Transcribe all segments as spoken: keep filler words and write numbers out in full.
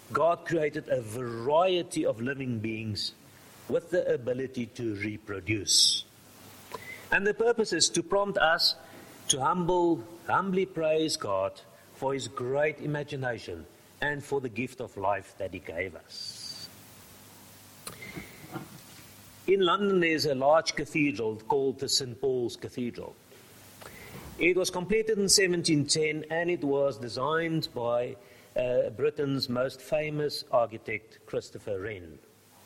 God created a variety of living beings with the ability to reproduce. And the purpose is to prompt us to humble, humbly praise God for his great imagination and for the gift of life that he gave us. In London, there's a large cathedral called the Saint Paul's Cathedral. It was completed in seventeen ten, and it was designed by uh, Britain's most famous architect, Christopher Wren.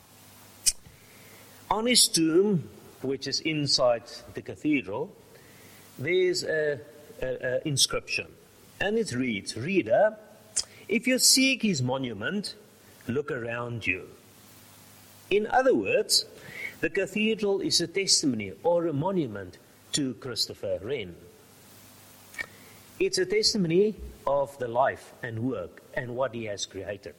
On his tomb, which is inside the cathedral, there's an inscription, and it reads, "Reader, if you seek his monument, look around you." In other words, the cathedral is a testimony or a monument to Christopher Wren. It's a testimony of the life and work and what he has created.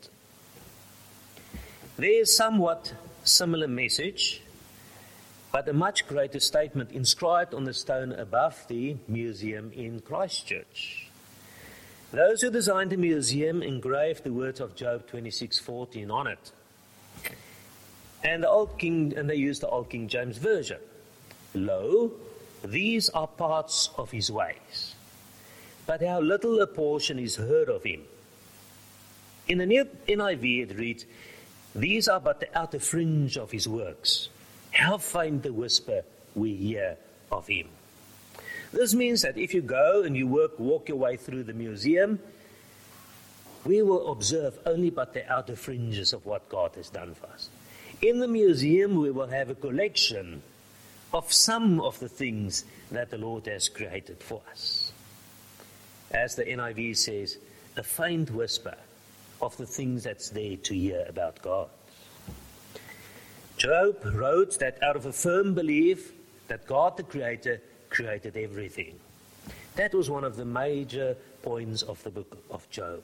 There is somewhat similar message, but a much greater statement inscribed on the stone above the museum in Christchurch. Those who designed the museum engraved the words of Job twenty-six fourteen on it. And the old King, and they used the old King James Version. "Lo, these are parts of his ways, but how little a portion is heard of him." In the new N I V it reads, "These are but the outer fringe of his works. How faint the whisper we hear of him." This means that if you go and you work, walk your way through the museum, we will observe only but the outer fringes of what God has done for us. In the museum, we will have a collection of some of the things that the Lord has created for us. As the N I V says, a faint whisper of the things that's there to hear about God. Job wrote that out of a firm belief that God the Creator created everything. That was one of the major points of the book of Job.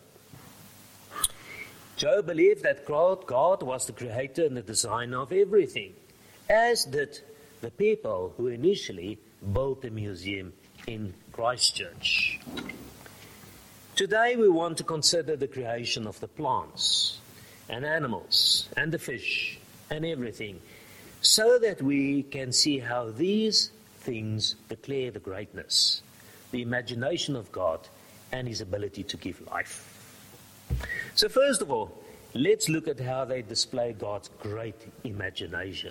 Job believed that God, God was the creator and the designer of everything, as did the people who initially built the museum in Christchurch. Today we want to consider the creation of the plants and animals and the fish and everything, so that we can see how these things declare the greatness, the imagination of God, and his ability to give life. So first of all, let's look at how they display God's great imagination.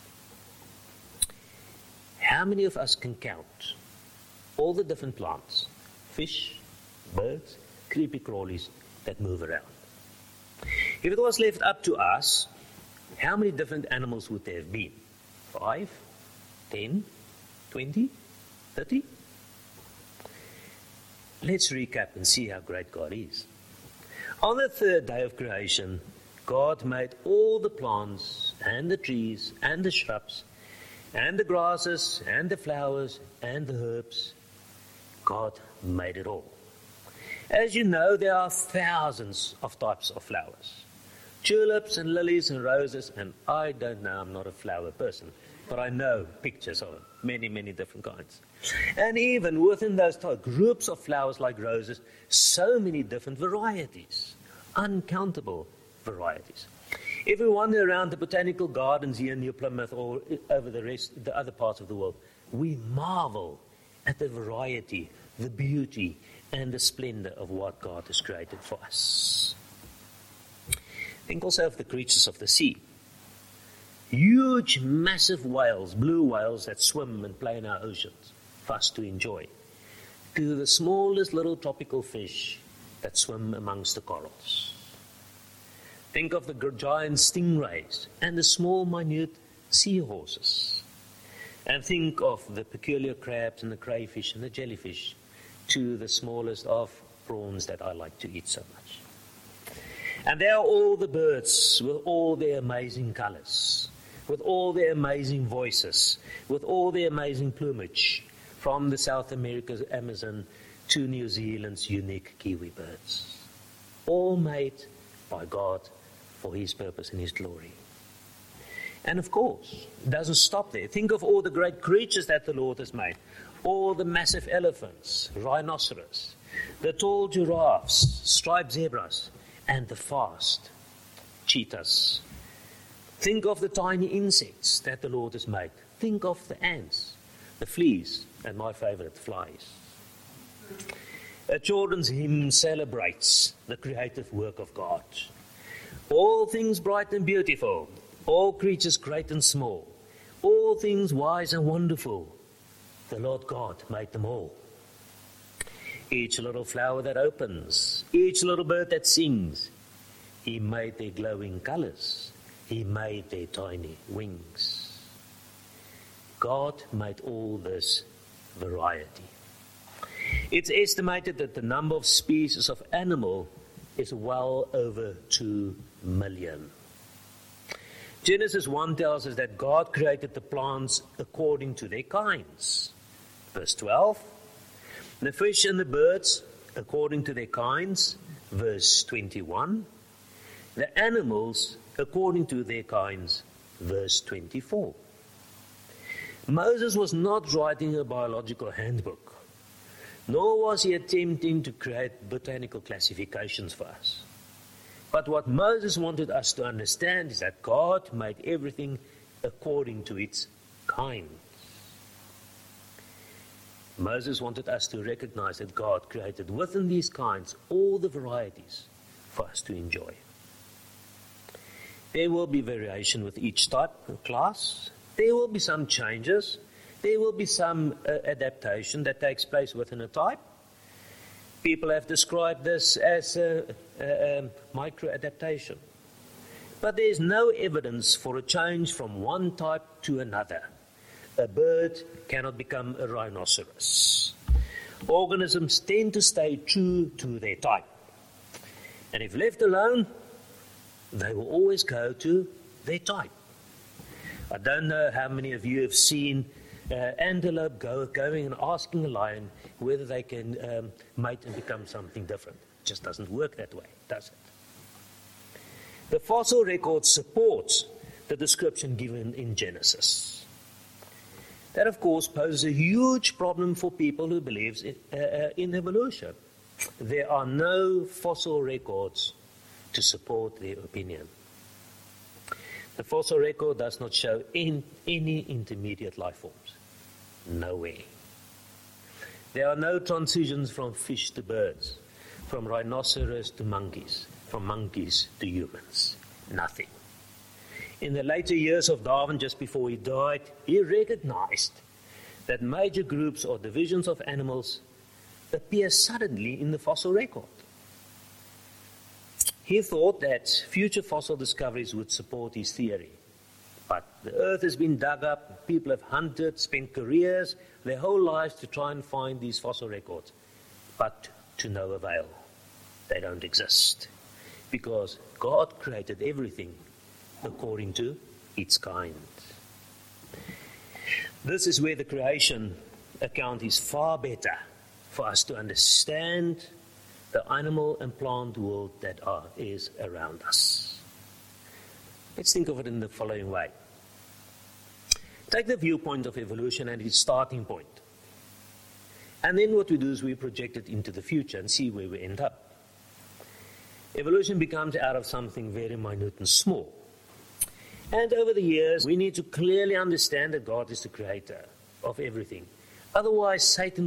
How many of us can count all the different plants, fish, birds, creepy crawlies that move around? If it was left up to us, how many different animals would there have been? Five, ten, twenty, thirty? Let's recap and see how great God is. On the third day of creation, God made all the plants and the trees and the shrubs and the grasses and the flowers and the herbs. God made it all. As you know, there are thousands of types of flowers. Tulips and lilies and roses, and I don't know, I'm not a flower person, but I know pictures of many, many different kinds. And even within those type, groups of flowers like roses, so many different varieties, uncountable varieties. If we wander around the botanical gardens here in New Plymouth or over the rest, the other parts of the world, we marvel at the variety, the beauty, and the splendor of what God has created for us. Think also of the creatures of the sea. Huge, massive whales, blue whales that swim and play in our oceans for us to enjoy, to the smallest little tropical fish that swim amongst the corals. Think of the giant stingrays and the small, minute seahorses. And think of the peculiar crabs and the crayfish and the jellyfish, to the smallest of prawns that I like to eat so much. And there are all the birds with all their amazing colors, with all their amazing voices, with all their amazing plumage, from the South America's Amazon to New Zealand's unique kiwi birds. All made by God for his purpose and his glory. And of course, it doesn't stop there. Think of all the great creatures that the Lord has made. All the massive elephants, rhinoceros, the tall giraffes, striped zebras, and the fast cheetahs. Think of the tiny insects that the Lord has made. Think of the ants, the fleas, and my favorite, flies. A children's hymn celebrates the creative work of God. All things bright and beautiful, all creatures great and small, all things wise and wonderful, the Lord God made them all. Each little flower that opens, each little bird that sings, He made their glowing colors, He made their tiny wings. God made all this variety. It's estimated that the number of species of animal is well over two million. Genesis one tells us that God created the plants according to their kinds. Verse twelve. The fish and the birds according to their kinds. Verse twenty-one. The animals according to their kinds. Verse twenty-four. Moses was not writing a biological handbook, nor was he attempting to create botanical classifications for us. But what Moses wanted us to understand is that God made everything according to its kind. Moses wanted us to recognize that God created within these kinds all the varieties for us to enjoy. There will be variation with each type of class. There will be some changes. There will be some uh, adaptation that takes place within a type. People have described this as a, a, a micro-adaptation. But there is no evidence for a change from one type to another. A bird cannot become a rhinoceros. Organisms tend to stay true to their type. And if left alone, they will always go to their type. I don't know how many of you have seen uh, antelope go, going and asking a lion whether they can um, mate and become something different. It just doesn't work that way, does it? The fossil record supports the description given in Genesis. That, of course, poses a huge problem for people who believe in, uh, in evolution. There are no fossil records to support their opinion. The fossil record does not show in, any intermediate life forms. Nowhere. There are no transitions from fish to birds, from rhinoceros to monkeys, from monkeys to humans. Nothing. In the later years of Darwin, just before he died, he recognized that major groups or divisions of animals appear suddenly in the fossil record. He thought that future fossil discoveries would support his theory. But the earth has been dug up, people have hunted, spent careers, their whole lives to try and find these fossil records. But to no avail. They don't exist. Because God created everything according to its kind. This is where the creation account is far better for us to understand the animal and plant world that are, is around us. Let's think of it in the following way. Take the viewpoint of evolution and its starting point. And then what we do is we project it into the future and see where we end up. Evolution becomes out of something very minute and small. And over the years, we need to clearly understand that God is the creator of everything. Otherwise, Satan